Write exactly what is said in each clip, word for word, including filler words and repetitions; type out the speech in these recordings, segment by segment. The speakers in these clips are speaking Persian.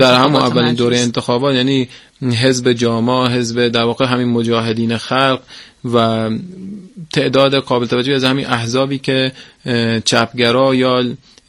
در همون اولین دوره انتخابات، یعنی حزب جاما، حزب در واقع همین مجاهدین خلق و تعداد قابل توجهی از همین احزابی که چپگرا یا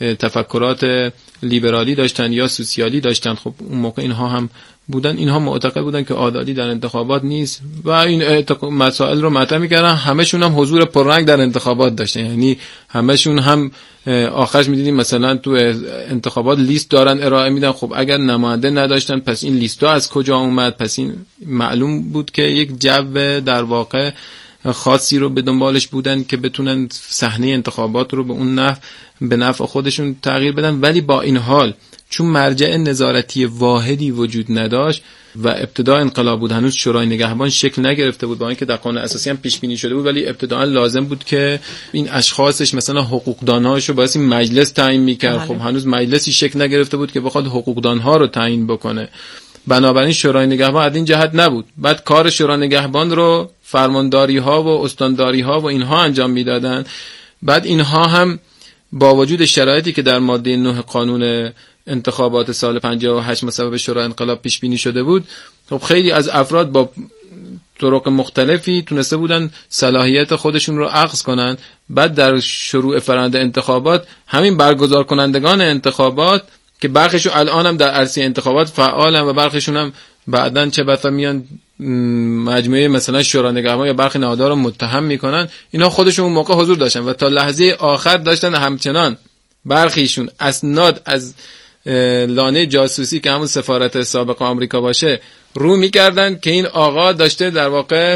تفکرات لیبرالی داشتن یا سوسیالی داشتن، خب اون موقع اینها هم بودن، اینها معتقد بودن که آزادی در انتخابات نیست و این مسائل رو مطرح می‌کردن. همشون هم حضور پررنگ در انتخابات داشتن، یعنی همشون هم آخرش می‌دیدیم مثلا تو انتخابات لیست دارن ارائه میدن. خب اگر نماینده نداشتن پس این لیست‌ها از کجا اومد؟ پس این معلوم بود که یک جو در واقع خاصی رو به دنبالش بودن که بتونن صحنه انتخابات رو به اون نحو به نفع خودشون تغییر بدن. ولی با این حال چون مرجع نظارتی واحدی وجود نداشت و ابتدا انقلاب بود، هنوز شورای نگهبان شکل نگرفته بود، با اینکه در قانون اساسی هم پیش بینی شده بود، ولی ابتداً لازم بود که این اشخاصش مثلا حقوقدان‌هاشو باعث مجلس تعیین می‌کرد. خب هنوز مجلسی شکل نگرفته بود که بخواد حقوقدان‌ها رو تعیین بکنه. بنابراین شورای نگهبان از این جهت نبود. بعد کار شورای نگهبان رو فرمانداری‌ها و استانداری‌ها و اینها انجام میدادن. بعد اینها هم با وجود شرایطی که در ماده نه قانون انتخابات سال پنجاه و هشت مصوبه شورای انقلاب پیش بینی شده بود، خب خیلی از افراد با طرق مختلفی تونسته بودن صلاحیت خودشون رو اخذ کنن. بعد در شروع فرآیند انتخابات همین برگزار کنندگان انتخابات که برخیشون الان هم در عرصه انتخابات فعالن و برخیشون هم بعداً چه بسا میان مجموعه مثلا شورای نگهبان یا برخی نهادها رو متهم میکنن، اینا خودشون اون موقع حضور داشتن و تا لحظه آخر داشتن همچنان برخیشون اسناد از لانه جاسوسی که همون سفارت سابق آمریکا باشه رو میکردن که این آقا داشته در واقع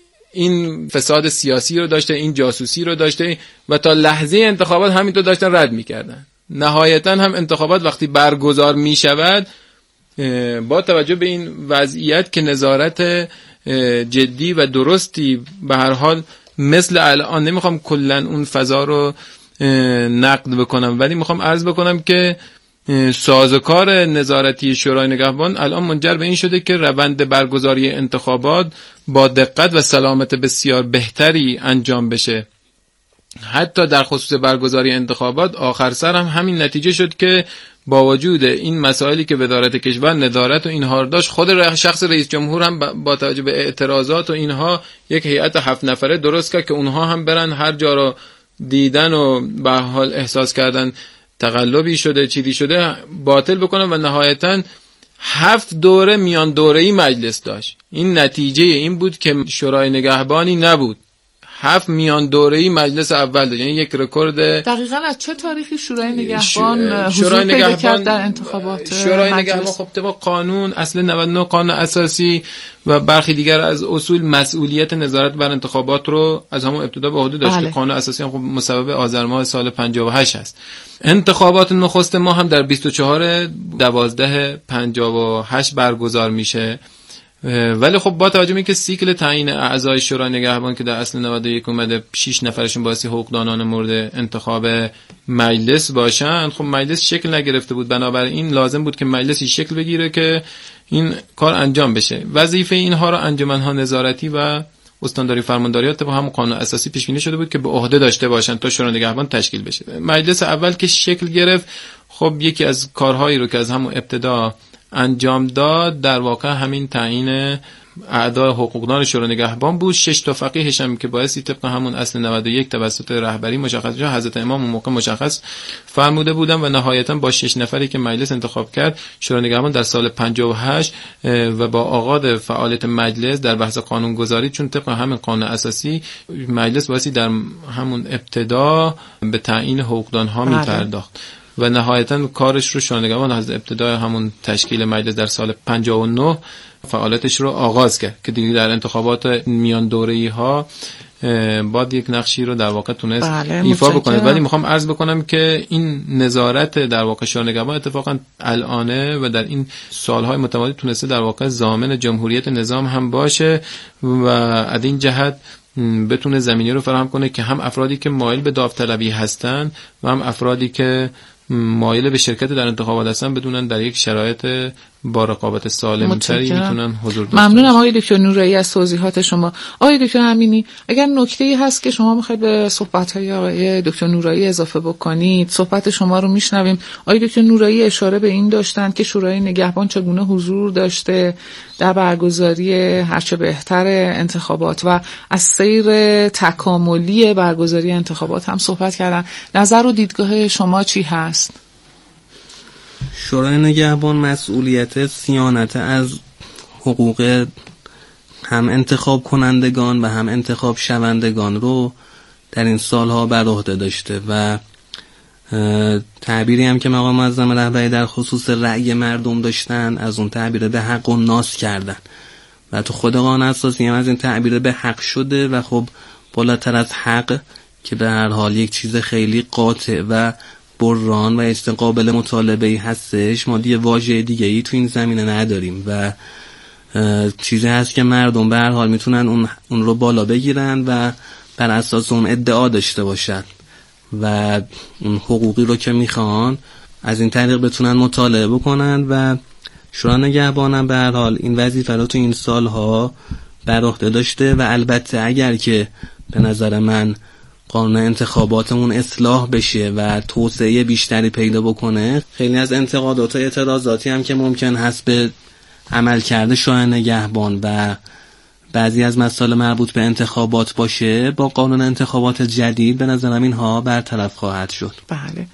این فساد سیاسی رو داشته، این جاسوسی رو داشته، و تا لحظه انتخابات همینطور داشتن رد میکردن. نهایتا هم انتخابات وقتی برگزار میشود با توجه به این وضعیت که نظارت جدی و درستی به هر حال مثل الان، نمیخوام کلا اون فضا رو نقد بکنم ولی میخوام عرض بکنم که سازوکار نظارتی شورای نگهبان الان منجر به این شده که روند برگزاری انتخابات با دقت و سلامت بسیار بهتری انجام بشه. حتی در خصوص برگزاری انتخابات آخر سر هم همین نتیجه شد که با وجود این مسائلی که وزارت کشور نظارت و اینها رو داشت، خود شخص رئیس جمهور هم با توجه به اعتراضات و اینها یک هیئت هفت نفره درست کرد که اونها هم برن هر جا رو دیدن و به حال احساس کردن تقلبی شده چیزی شده باطل بکنن و نهایتاً هفت دوره میان دوره‌ای مجلس داشت. این نتیجه این بود که شورای نگهبانی نبود، هفت میان دوره‌ای مجلس اول داشت، یعنی یک رکورد. دقیقاً از چه تاریخی شورای نگهبان حضور پیدا کرد در انتخابات؟ شورای نگهبان خب طبق قانون اصل نود و نه قانون اساسی و برخی دیگر از اصول مسئولیت نظارت بر انتخابات رو از همون ابتدا به عهده داشت. بله. که قانون اساسی هم خب مصوبه آذر ماه سال پنجاه و هشت هست. انتخابات نخست ما هم در بیست و چهارم دوازده پنجاه و هشت برگزار میشه، ولی خب با توجه به اینکه سیکل تعیین اعضای شورای نگهبان که در اصل نود و یک اومده شش نفرشون باعث حقوقدانان مورد انتخاب مجلس باشن، خب مجلس شکل نگرفته بود، بنابراین لازم بود که مجلسی شکل بگیره که این کار انجام بشه. وظیفه اینها رو انجمن‌ها نظارتی و استانداری فرمانداریات طبق همون قانون اساسی پیش بینی شده بود که به عهده داشته باشن تا شورای نگهبان تشکیل بشه. مجلس اول که شکل گرفت، خب یکی از کارهایی رو که از همون ابتدا انجام داد در واقع همین تعیین اعضای حقوقدان شورای نگهبان بود. شش تا فقیهش هم که بایستی طبق همون اصل نود و یک توسط رهبری مشخص شد، حضرت امام اون موقع مشخص فرموده بودن و نهایتا با شش نفری که مجلس انتخاب کرد شورای نگهبان در سال پنجاه و هشت و با آغاز فعالیت مجلس در بحث قانونگذاری، چون طبق همین قانون اساسی مجلس بایستی در همون ابتدا به تعیین حقوقدان ها می‌پرداخت و نهایتا کارش رو شورای نگهبان از ابتدای همون تشکیل مجلس در سال پنجاه و نه فعالیتش رو آغاز کرد که دیگه در انتخابات میان دوره‌ای ها بعد یک نقشی رو در واقع تونست بله ایفا بکنه. ولی میخوام عرض بکنم که این نظارت در واقع شورای نگهبان اتفاقا الانه و در این سالهای متمادی تونسته در واقع ضامن جمهوریت نظام هم باشه و از این جهت بتونه زمینه رو فراهم کنه که هم افرادی که مایل به داوطلبی هستن و هم افرادی که مایل به شرکت در انتخابات هستن بدونن در یک شرایط با رقابت سالم‌تری میتونن حضور داشته. ممنونم آقای دکتر نورایی از توضیحات شما. آقای دکتر امینی، اگر نکته‌ای هست که شما می‌خواید به صحبت‌های آقای دکتر نورایی اضافه بکنید، صحبت شما رو میشنویم. آقای دکتر نورایی اشاره به این داشتن که شورای نگهبان چگونه حضور داشته در برگزاری هرچه بهتر انتخابات و از سیر تکاملی برگزاری انتخابات هم صحبت کردن. نظر و دیدگاه شما چی هست؟ شورای نگهبان مسئولیت صیانت از حقوق هم انتخاب کنندگان و هم انتخاب شوندگان رو در این سالها بر عهده داشته و تعبیری هم که مقام معظم رهبری در خصوص رأی مردم داشتن، از اون تعبیر به حق و ناس کردن و تو خود قانون اساسی هم از این تعبیر به حق شده و خب بالاتر از حق که به هر حال یک چیز خیلی قاطع و بران و استقابل مطالبه‌ای هستش، ما دیگه واژه دیگه‌ای تو این زمینه نداریم و چیزی هست که مردم به هر حال میتونن اون اون رو بالا بگیرن و بر اساس اون ادعا داشته باشن و اون حقوقی رو که میخوان از این طریق بتونن مطالبه بکنن و شورای نگهبان به هر حال این وظیفه رو تو این سالها بر عهده داشته و البته اگر که به نظر من قانون انتخاباتمون اصلاح بشه و توسعه بیشتری پیدا بکنه، خیلی از انتقادات و اعتراضاتی هم که ممکن هست به عملکرد شورای نگهبان و بعضی از مسائل مربوط به انتخابات باشه، با قانون انتخابات جدید به نظرم اینها برطرف خواهد شد. بله.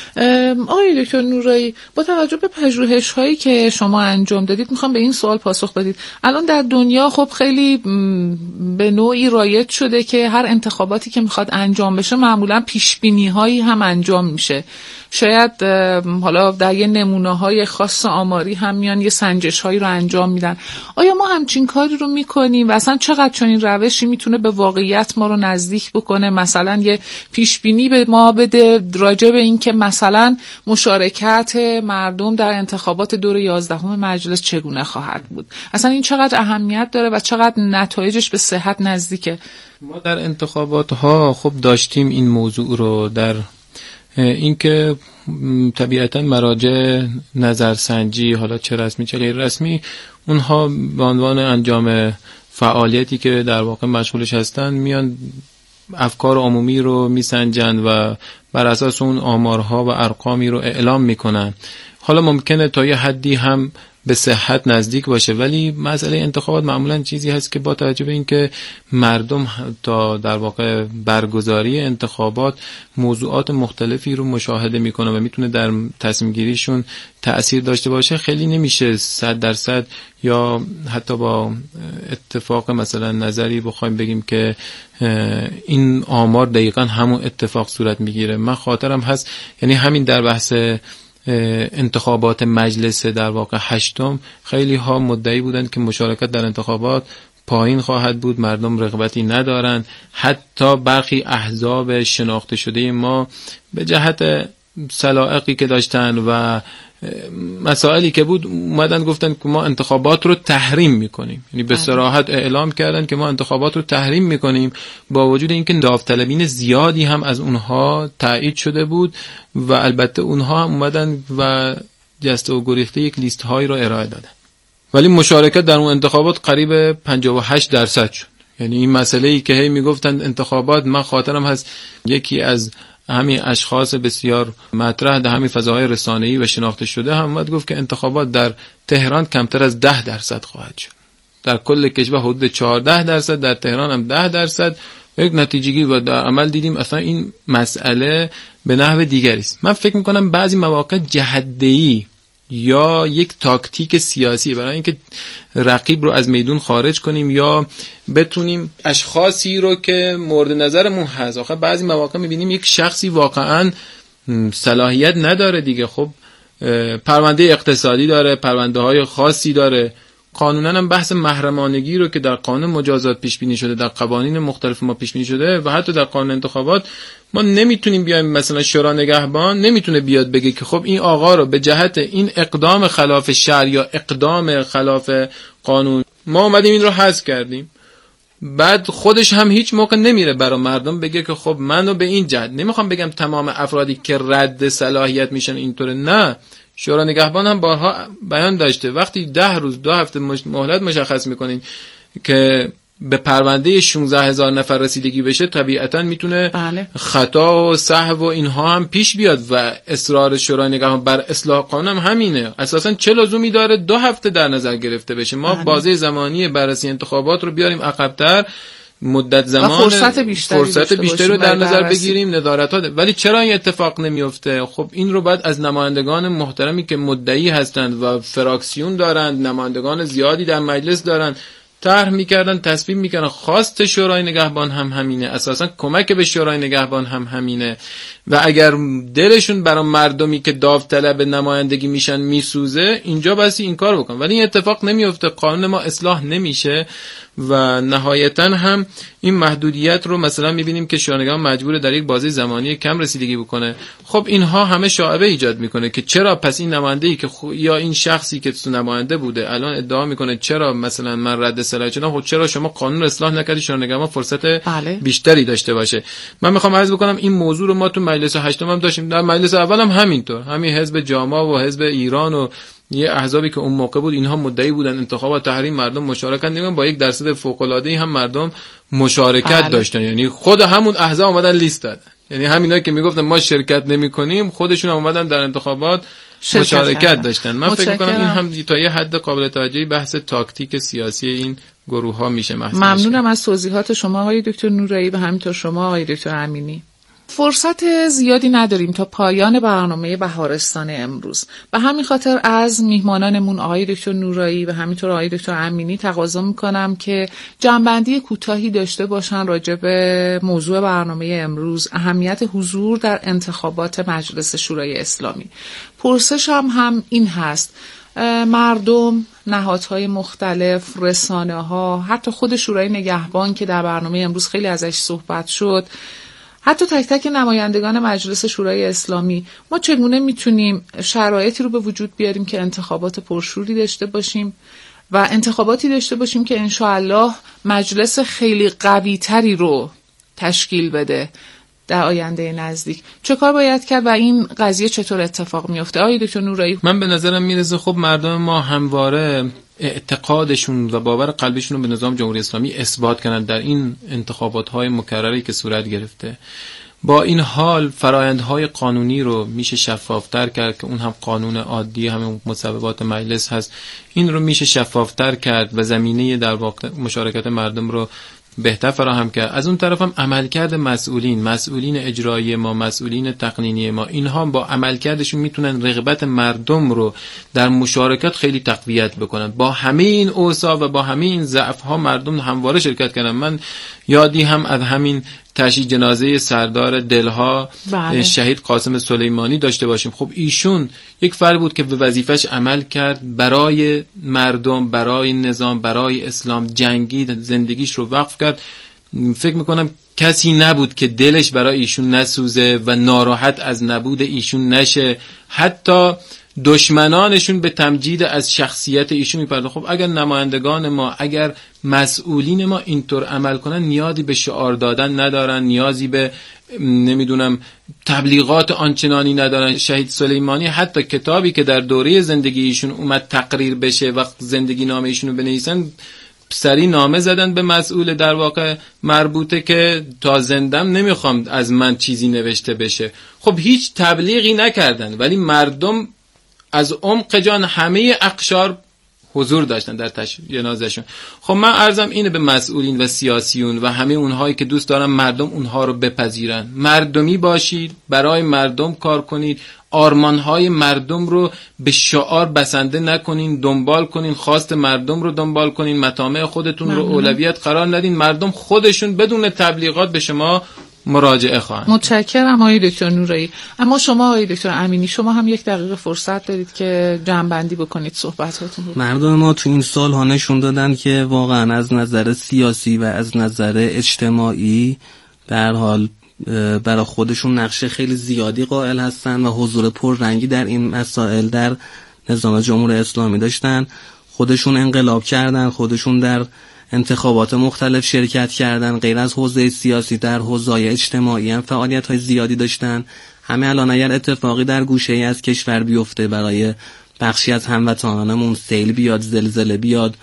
آقای دکتر نورایی، با توجه به پژوهش هایی که شما انجام دادید میخوام به این سوال پاسخ بدید. الان در دنیا خب خیلی به نوعی رایج شده که هر انتخاباتی که میخواد انجام بشه معمولا پیش بینی هایی هم انجام میشه. شاید حالا در یه نمونه های خاص آماری هم میان یه سنجش هایی رو انجام میدن. آیا ما همچین کاری رو میکنیم و اصلا چقدر چنین روشی میتونه به واقعیت ما رو نزدیک بکنه؟ مثلا یه پیش بینی به ما بده راجع به این که مثلا مشارکت مردم در انتخابات دور یازدهم مجلس چگونه خواهد بود. اصلا این چقدر اهمیت داره و چقدر نتایجش به صحت نزدیکه؟ ما در انتخابات ها خب داشتیم این موضوع رو، در اینکه طبیعتا مراجع نظرسنجی، حالا چه رسمی چه غیر رسمی، اونها به عنوان انجام فعالیتی که در واقع مشغولش هستن میان افکار عمومی رو میسنجن و بر اساس اون آمارها و ارقامی رو اعلام میکنن. حالا ممکنه تا یه حدی هم به صحت نزدیک باشه، ولی مسئله انتخابات معمولا چیزی هست که با توجه به اینکه مردم تا در واقع برگزاری انتخابات موضوعات مختلفی رو مشاهده میکنه و میتونه در تصمیم گیریشون تأثیر داشته باشه، خیلی نمیشه صد درصد یا حتی با اتفاق مثلا نظری بخوایم بگیم که این آمار دقیقا همون اتفاق صورت میگیره. من خاطرم هست، یعنی همین در بحث انتخابات مجلس در واقع هشتم خیلی ها مدعی بودند که مشارکت در انتخابات پایین خواهد بود، مردم رغبتی ندارند. حتی برخی احزاب شناخته شده ما به جهت سلائقی که داشتن و مسائلی که بود اومدن گفتن که ما انتخابات رو تحریم میکنیم، یعنی به صراحت اعلام کردن که ما انتخابات رو تحریم میکنیم، با وجود اینکه داوطلبین زیادی هم از اونها تایید شده بود و البته اونها هم اومدن و جسته و گریخته یک لیست هایی رو ارائه دادن، ولی مشارکت در اون انتخابات قریب پنجاه و هشت درصد شد. یعنی این مسئله ای که هی میگفتن انتخابات، من خاطرم هست یکی از همین اشخاص بسیار مطرح در همین فضاهای رسانه‌ای و شناخته شده هم اومد گفت که انتخابات در تهران کمتر از ده درصد خواهد شد، در کل کشور حدود چهارده درصد، در تهران هم ده درصد. یک نتیجه‌گیری و در عمل دیدیم اصلا این مسئله به نحو دیگری است. من فکر می‌کنم بعضی مواقع جهت‌دهی یا یک تاکتیک سیاسی برای اینکه رقیب رو از میدون خارج کنیم یا بتونیم اشخاصی رو که مورد نظرمون هست، آخه بعضی مواقع میبینیم یک شخصی واقعا صلاحیت نداره دیگه، خب پرونده اقتصادی داره، پرونده های خاصی داره، قانونا هم بحث محرمانگی رو که در قانون مجازات پیش بینی شده، در قوانین مختلف ما پیش بینی شده و حتی در قانون انتخابات، ما نمیتونیم بیایم مثلا شورای نگهبان نمیتونه بیاد بگه که خب این آقا رو به جهت این اقدام خلاف شرع یا اقدام خلاف قانون ما اومدیم این رو حذف کردیم، بعد خودش هم هیچ موقع نمیره برای مردم بگه که خب منو به این جهت، نمیخوام بگم تمام افرادی که رد صلاحیت میشن اینطوره، نه، شورای نگهبان هم بارها بیان داشته وقتی ده روز دو هفته مهلت مشخص میکنین که به پرونده شانزده هزار نفر رسیدگی بشه، طبیعتا میتونه بله. خطا و سهو و اینها هم پیش بیاد و اصرار شورای نگهبان بر اصلاح قانون هم همینه. اساسا چه لزومی داره دو هفته در نظر گرفته بشه؟ ما بله. بازه زمانی بررسی انتخابات رو بیاریم عقب‌تر، مدت زمان فرصت بیشتری, فرصت بیشتری رو در نظر بگیریم، ندارت‌ها. ولی چرا این اتفاق نمیفته؟ خب این رو باید از نمایندگان محترمی که مدعی هستند و فراکسیون دارند، نمایندگان زیادی در مجلس دارند، طرح میکردن، تصویب میکردن. خواست شورای نگهبان هم همینه، اساسا کمک به شورای نگهبان هم همینه و اگر دلشون برای مردمی که داوطلب نمایندگی میشن میسوزه، اینجا بسی این کار بکن. ولی این اتفاق نمیفته، قانون ما اصلاح نمیشه و نهایتا هم این محدودیت رو مثلا میبینیم که شورای نگهبان مجبور در یک بازه زمانی کم رسیدگی بکنه. خب اینها همه شائبه ایجاد میکنه که چرا پس این نماینده‌ای که خو... یا این شخصی که تو نماینده بوده الان ادعا میکنه چرا مثلا من رد صلاحیت شدم، خب چرا شما قانون رو اصلاح نکردی شورای نگهبان فرصت بله. بیشتری داشته باشه. من میخوام عرض بکنم این موضوع رو ما تو مجلس هشتم هم داشتیم، در مجلس اول هم همینطور، همین حزب جاما و حزب ایران و یه احزابی که اون موقع بود اینها مدعی بودن انتخابات تحریم مردم مشارکت نمی‌کنن، با یک درصد فوق‌العاده‌ای هم مردم مشارکت بله. داشتن. یعنی خود همون احزاب اومدن لیست دادن، یعنی همینایی که میگفتن ما شرکت نمی‌کنیم خودشون هم اومدن در انتخابات مشارکت کردن. داشتن. من فکر می‌کنم این هم تا یه حد قابل توجهی بحث تاکتیک سیاسی این گروه ها میشه محسوب. ممنونم از توضیحات شما آقای دکتر نورایی و همینطور شما آقای دکتر امینی. فرصت زیادی نداریم تا پایان برنامه بهارستان امروز. به همین خاطر از میهمانانمون آقای دکتر نورایی و همینطور آقای دکتر امینی تقاضا میکنم که جنبندی کوتاهی داشته باشن راجع به موضوع برنامه امروز، اهمیت حضور در انتخابات مجلس شورای اسلامی. پرسشم هم این هست: مردم، نهادهای مختلف، رسانه‌ها، حتی خود شورای نگهبان که در برنامه امروز خیلی ازش صحبت شد، حتی تک تک نمایندگان مجلس شورای اسلامی، ما چگونه میتونیم شرایطی رو به وجود بیاریم که انتخابات پرشوری داشته باشیم و انتخاباتی داشته باشیم که انشاءالله مجلس خیلی قوی تری رو تشکیل بده در آینده نزدیک؟ چه کار باید کرد و این قضیه چطور اتفاق میفته؟ آقای دکتر نورایی. من به نظرم میرسه خب مردم ما همواره اعتقادشون و باور قلبشون رو به نظام جمهوری اسلامی اثبات کنن در این انتخابات‌های مکرری که صورت گرفته. با این حال فرآیندهای قانونی رو میشه شفافتر کرد که اون هم قانون عادی، همه مصوبات مجلس هست، این رو میشه شفافتر کرد و زمینه در واقع مشارکت مردم رو بهتر فراهم کرد. از اون طرف هم عملکرد مسئولین، مسئولین اجرایی ما، مسئولین تقنینی ما، اینها با عملکردشون میتونن رغبت مردم رو در مشارکت خیلی تقویت بکنن. با همه این اوصاف و با همه این ضعف ها مردم همواره شرکت کردن. من یادی هم از همین تشییع جنازه سردار دلها بله. شهید قاسم سلیمانی داشته باشیم. خب ایشون یک فرد بود که به وظیفش عمل کرد، برای مردم، برای نظام، برای اسلام جنگید، زندگیش رو وقف کرد. فکر میکنم کسی نبود که دلش برای ایشون نسوزه و ناراحت از نبود ایشون نشه. حتی دشمنانشون به تمجید از شخصیت ایشون میپردازن. خب اگر نمایندگان ما، اگر مسئولین ما اینطور عمل کنن، نیازی به شعار دادن ندارن، نیازی به نمیدونم تبلیغات آنچنانی ندارن. شهید سلیمانی حتی کتابی که در دوره زندگی ایشون اومد تقریر بشه، وقت زندگی نامه ایشونو بنویسن، سری نامه زدن به مسئول در واقع مربوطه که تا زندم نمیخوام از من چیزی نوشته بشه. خب هیچ تبلیغی نکردن، ولی مردم از عمق جان همه اقشار حضور داشتن در تشییع جنازه‌شون. خب من عرضم اینه به مسئولین و سیاسیون و همه اونهایی که دوست دارن مردم اونها رو بپذیرن، مردمی باشید، برای مردم کار کنید، آرمانهای مردم رو به شعار بسنده نکنین، دنبال کنین، خواست مردم رو دنبال کنین، مطامع خودتون ممنون. رو اولویت قرار ندین. مردم خودشون بدون تبلیغات به شما مراجعه خواهند. متشکرم آقای دکتر نورایی. اما شما آقای دکتر امینی، شما هم یک دقیقه فرصت دارید که جمع‌بندی بکنید صحبتاتون رو. مردم ما تو این سال ها نشون دادن که واقعا از نظر سیاسی و از نظر اجتماعی در حال برای خودشون نقشه خیلی زیادی قائل هستن و حضور پررنگی در این مسائل در نظام جمهوری اسلامی داشتن. خودشون انقلاب کردن، خودشون در انتخابات مختلف شرکت کردن، غیر از حوزه سیاسی در حوزه اجتماعی هم فعالیت‌های زیادی داشتن. همه الان اگر اتفاقی در گوشه‌ای از کشور بیفته، برای بخشی از هموطنانمون سیل بیاد، زلزله بیاد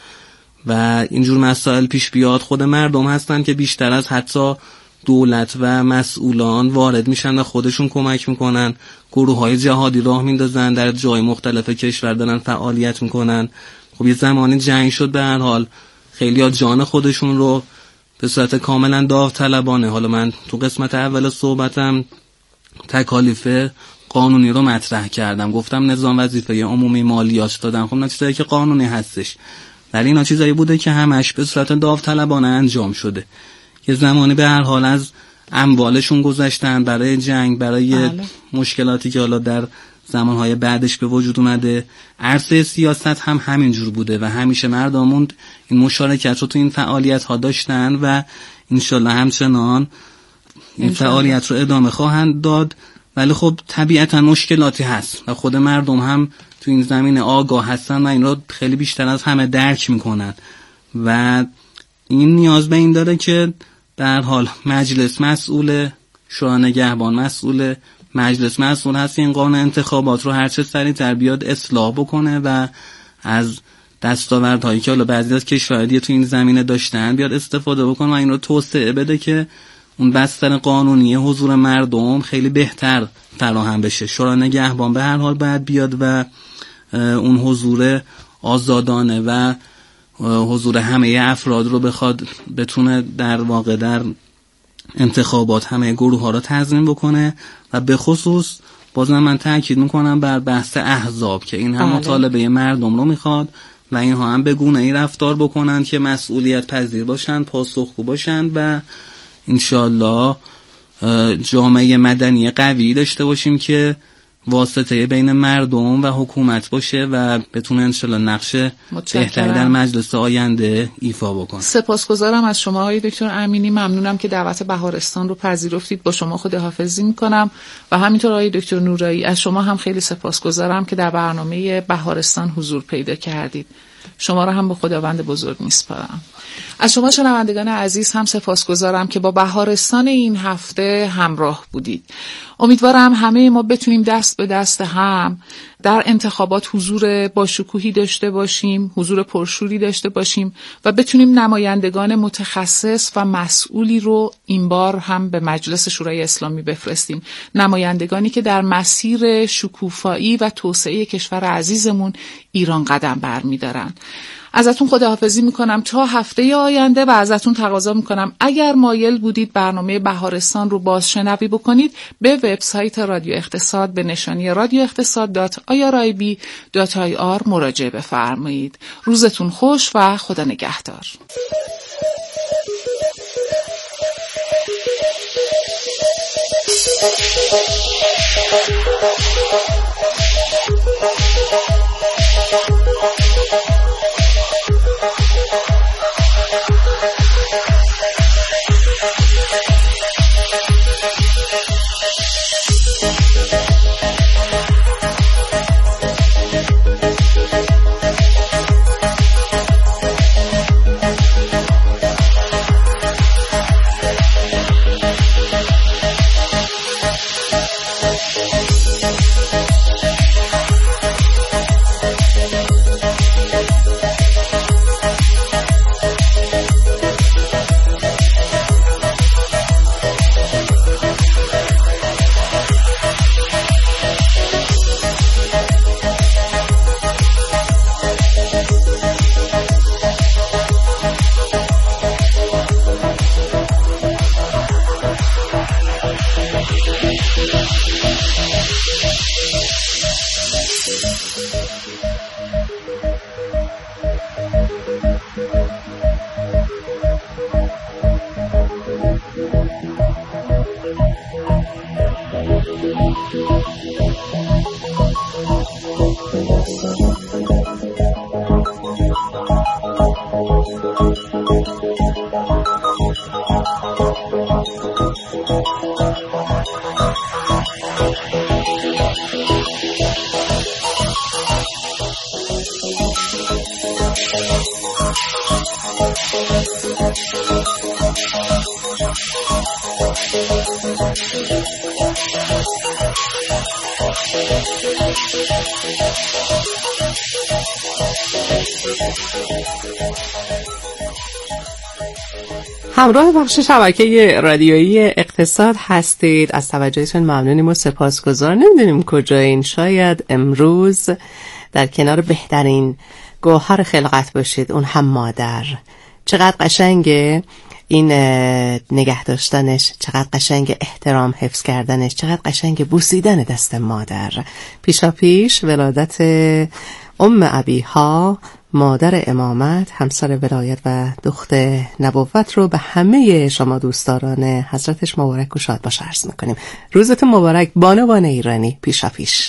و اینجور مسائل پیش بیاد، خود مردم هستن که بیشتر از حتی دولت و مسئولان وارد میشن و خودشون کمک میکنن. گروه‌های جهادی راه میندازن، در جای مختلف کشور دارن فعالیت میکنن. خب یه زمانی جنگ شد، به هر حال خیلی‌ها جان خودشون رو به صورت کاملا داوطلبانه، حالا من تو قسمت اول صحبتم تکالیف قانونی رو مطرح کردم، گفتم نظام وظیفه عمومی مالیات دادن. خب نه چیزایی که قانونی هستش، در اینا چیزایی بوده که همش به صورت داوطلبانه انجام شده. یه زمانی به هر حال از اموالشون گذاشتن برای جنگ، برای بله. مشکلاتی که حالا در زمانهای بعدش به وجود اومده. عرصه سیاست هم همینجور بوده و همیشه مردمون این مشارکت رو تو این فعالیت ها داشتن و انشالله همچنان این فعالیت رو ادامه خواهند داد. ولی خب طبیعتا مشکلاتی هست و خود مردم هم تو این زمینه آگاه هستن و این رو خیلی بیشتر از همه درک میکنن و این نیاز به این داره که به هر حال مجلس مسئول، شورای نگهبان مسئول، مجلس مسئول هست این قانون انتخابات رو هر چه سریع‌تر بیاد اصلاح بکنه و از دستاوردهایی که حالا بعضی از کشورها دیگه تو این زمینه داشتن بیاد استفاده بکنه و این رو توسعه بده که اون بستر قانونی حضور مردم خیلی بهتر فراهم بشه. شورای نگهبان به هر حال باید بیاد و اون حضور آزادانه و حضور همه افراد رو بخواد بتونه در واقع در انتخابات همه گروه ها رو تضمین بکنه و به خصوص بازم من تاکید میکنم بر بحث احزاب که این هم مطالبه مردم رو میخواد و اینها هم به گونه ای رفتار بکنن که مسئولیت پذیر باشن، پاسخگو باشن و انشالله جامعه مدنی قوی داشته باشیم که واسطه بین مردم و حکومت باشه و بتونه انشالله نقش بهتری در مجلس آینده ایفا بکنه. سپاسگزارم از شما آقای دکتر امینی، ممنونم که دعوت بهارستان رو پذیرفتید. با شما خداحافظی میکنم و همینطور آقای دکتر نورایی از شما هم خیلی سپاسگزارم که در برنامه بهارستان حضور پیدا کردید. شما را هم به خداوند بزرگ میسپارم. از شما شنوندگان عزیز هم سپاسگزارم که با بهارستان این هفته همراه بودید. امیدوارم همه ما بتونیم دست به دست هم در انتخابات حضور باشکوهی داشته باشیم، حضور پرشوری داشته باشیم و بتونیم نمایندگان متخصص و مسئولی رو این بار هم به مجلس شورای اسلامی بفرستیم، نمایندگانی که در مسیر شکوفایی و توسعه کشور عزیزمون ایران قدم برمی‌دارن. ازتون خداحافظی میکنم تا هفته آینده و ازتون تقاضا میکنم اگر مایل بودید برنامه بهارستان رو بازشنوی بکنید به وبسایت رادیو اقتصاد به نشانی رادیو اقتصاد دات آی آر آی بی دات آی آر مراجعه بفرمایید. روزتون خوش و خدا نگهدار. Thank you. همراه بخش شبکه رادیویی اقتصاد هستید. از توجهتون ممنونیم و سپاسگزار. نمیدونیم کجایین، شاید امروز در کنار بهترین گوهر خلقت باشید، اون هم مادر. چقدر قشنگه این نگه داشتنش، چقدر قشنگ احترام حفظ کردنش، چقدر قشنگ بوسیدن دست مادر. پیشا پیش ولادت ام ابیها، مادر امامت، همسر ولایت و دخت نبوت رو به همه شما دوستداران حضرتش مبارک و شاد باش عرض میکنیم. روزتون مبارک بانوان ایرانی. پیشا پیش.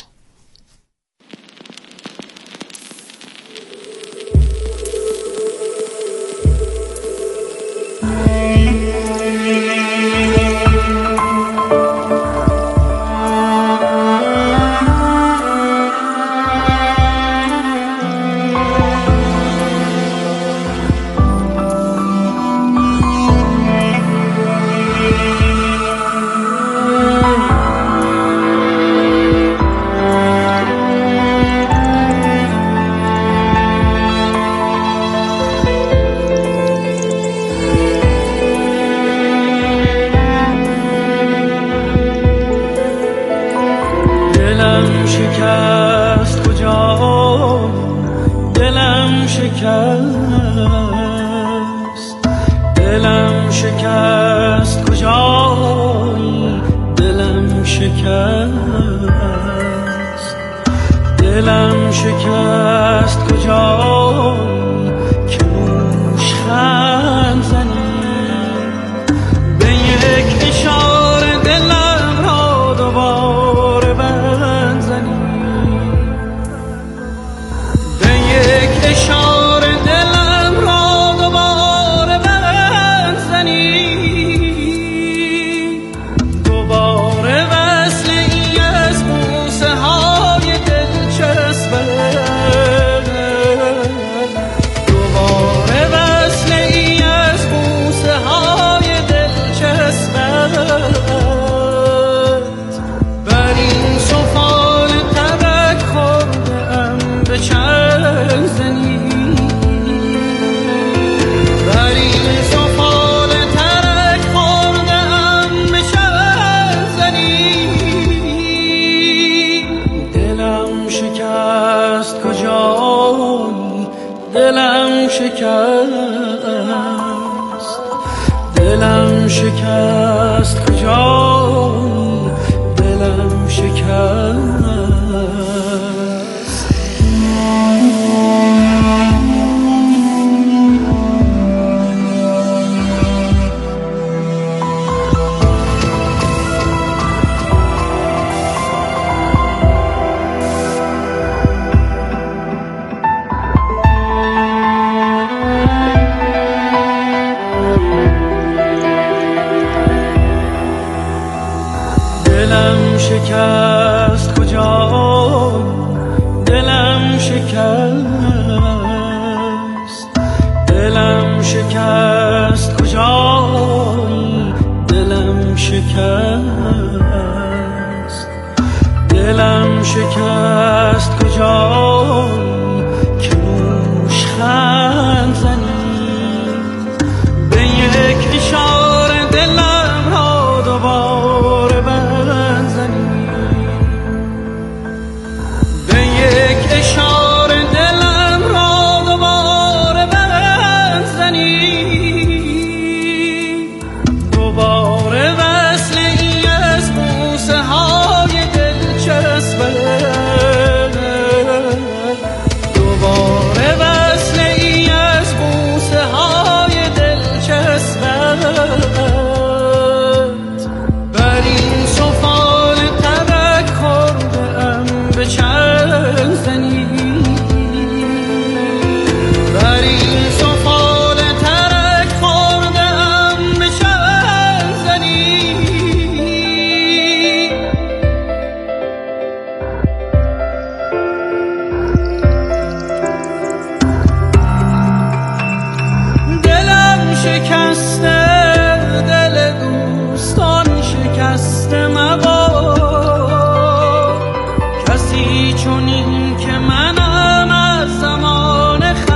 چون این که منم از زمان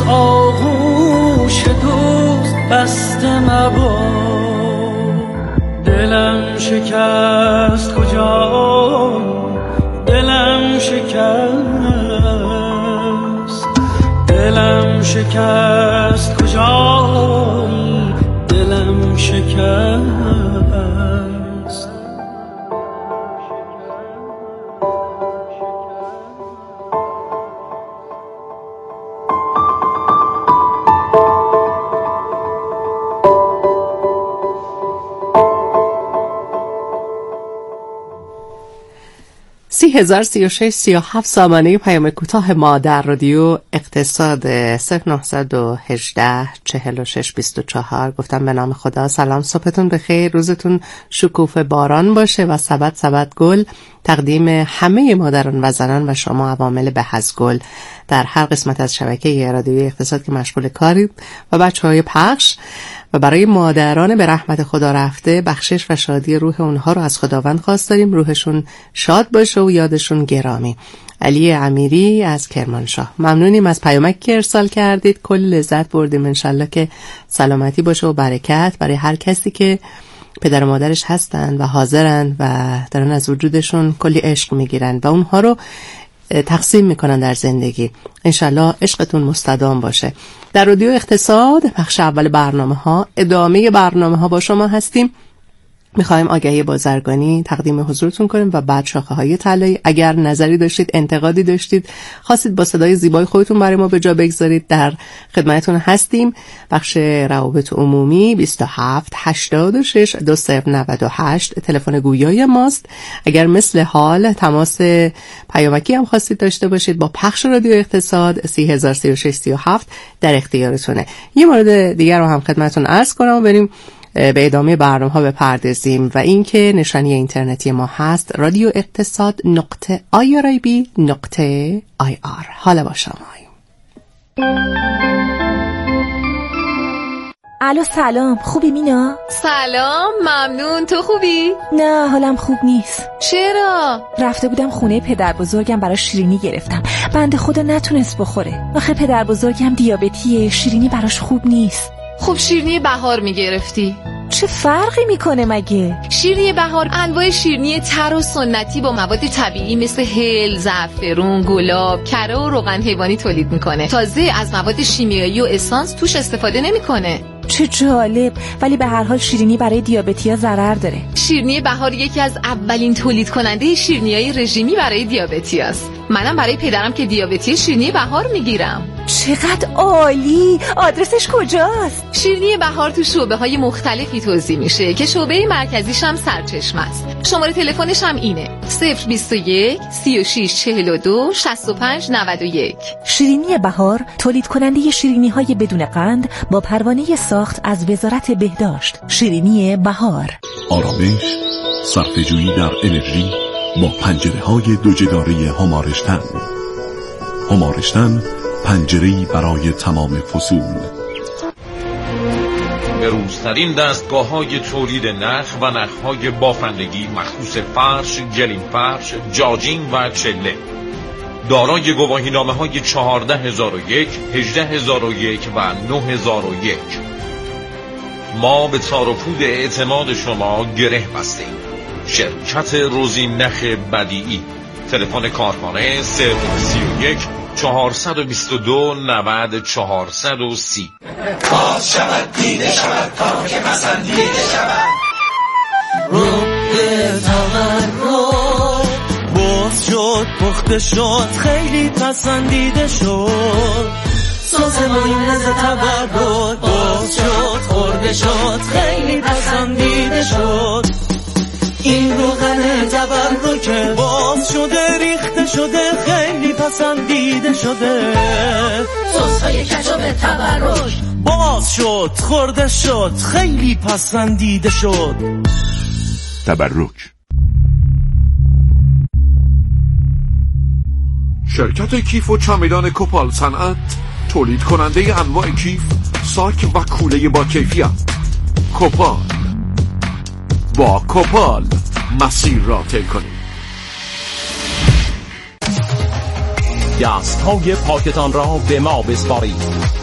آغوش دوست بسته مباد. دلم شکست کجا، دلم شکست، دلم شکست کجا، دلم شکست. سی هزار سی و شش سی و هفت سامانه پیام کوتاه ما در رادیو اقتصاد صفر نهصد و هجده چهل و شش بیست و چهار. گفتم به نام خدا. سلام، صبحتون بخیر، روزتون شکوفه باران باشه و سبد سبد گل. تقدیم همه مادران و زنان و شما عوامل به از گل در هر قسمت از شبکه رادیوی اقتصاد که مشغول کارید و بچه‌های پخش، و برای مادران به رحمت خدا رفته بخشش و شادی روح اونها رو از خداوند خواست داریم. روحشون شاد باشه و یادشون گرامی. علی امیری از کرمانشاه، ممنونیم از پیامک که ارسال کردید. کل لذت بردیم. انشالله که سلامتی باشه و برکت برای هر کسی که پدر و مادرش هستن و حاضرن و دارن از وجودشون کلی عشق میگیرن و اونها رو تقسیم میکنن در زندگی. انشالله عشقتون مستدام باشه. در رادیو اقتصاد بخش اول برنامه ها، ادامه برنامه ها با شما هستیم. میخوایم آگهی بازرگانی تقدیم حضورتون کنیم و بعد شاخه های طلایی. اگر نظری داشتید، انتقادی داشتید، خواستید با صدای زیبای خودتون برای ما به جا بگذارید، در خدمتتون هستیم. بخش روابط عمومی بیست و هفت هشتاد و شش دو صفر نود و هشت تلفن گویای ماست. اگر مثل حال تماس پیامکی هم خواستید داشته باشید با پخش رادیو اقتصاد، سی هزار سی و شش سی و هفت در اختیارتونه. یه مورد دیگر رو هم خدمتتون عرض کنم و بریم به ادامه برنامه ها بپردازیم و اینکه نشانی اینترنتی ما هست رادیو اقتصاد نقطه آی آر آی بی نقطه آی آر. حالا با شماییم. الو سلام، خوبی مینا؟ سلام، ممنون. تو خوبی؟ نه حالم خوب نیست. چرا؟ رفته بودم خونه پدر بزرگم براش شیرینی گرفتم، بنده خدا نتونست بخوره. آخه پدر بزرگم دیابتیه، شیرینی براش خوب نیست. خب شیرینی بهار میگرفتی؟ چه فرقی میکنه مگه؟ شیرینی بهار انواع شیرینی تر و سنتی با مواد طبیعی مثل هل، زعفرون، گلاب، کره و روغن حیوانی تولید میکنه. تازه از مواد شیمیایی و اسانس توش استفاده نمیکنه. چه جالب. ولی به هر حال شیرینی برای دیابتی‌ها ضرر داره. شیرینی بهار یکی از اولین تولید کننده شیرینی‌های رژیمی برای دیابتی‌هاست. منم برای پدرم که دیابتی شیرینی بهار میگیرم. چقدر عالی. آدرسش کجاست؟ شیرینی بهار تو شعبه‌های مختلفی توزیع میشه که شعبه مرکزیش هم سرچشمه است. شماره تلفنش هم اینه: صفر بیست و یک سی و شش چهل و دو شصت و پنج نود و یک. شیرینی بهار تولید کننده شیرینی‌های بدون قند با پروانه ساخت از وزارت بهداشت. شیرینی بهار. آرامش، صرفه‌جویی در انرژی با پنجره‌های دو جداره همارشتن. همارشتن، پنجره‌ای برای تمام فصول. بروزترین دستگاه‌های تولید نخ و نخ‌های بافندگی مخصوص فرش، گلیم فرش، جاجین و چله. دارای گواهینامه‌های چهارده هزار و یک، هجده هزار و یک و نه هزار و یک. ما به تار و پود اعتماد شما گره بستیم. شرکت روزی نخ بدیعی. تلفن کارخانه صفر سی و یک چهارصد و بیست و دو نود چهارصد و سی. باز شود دیده شود کار که پسندیده شود. رب تورم باز شد پخته شد خیلی پسندیده شد. سازمان از تورم باز شد خورده شد خیلی پسندیده شد. این روغن تبرکه باز شده ریخته شده خیلی پسندیده شده. سس‌های کچاپ تبرک باز شد خورده شد خیلی پسندیده شد. تبرک. شرکت کیف و چمدان کوپال صنعت، تولید کننده انواع کیف، ساک و کوله با کیفیت. کوپال. با کوپال مسیر را طی کنید. دست‌های پاکتان را به ما بسپارید.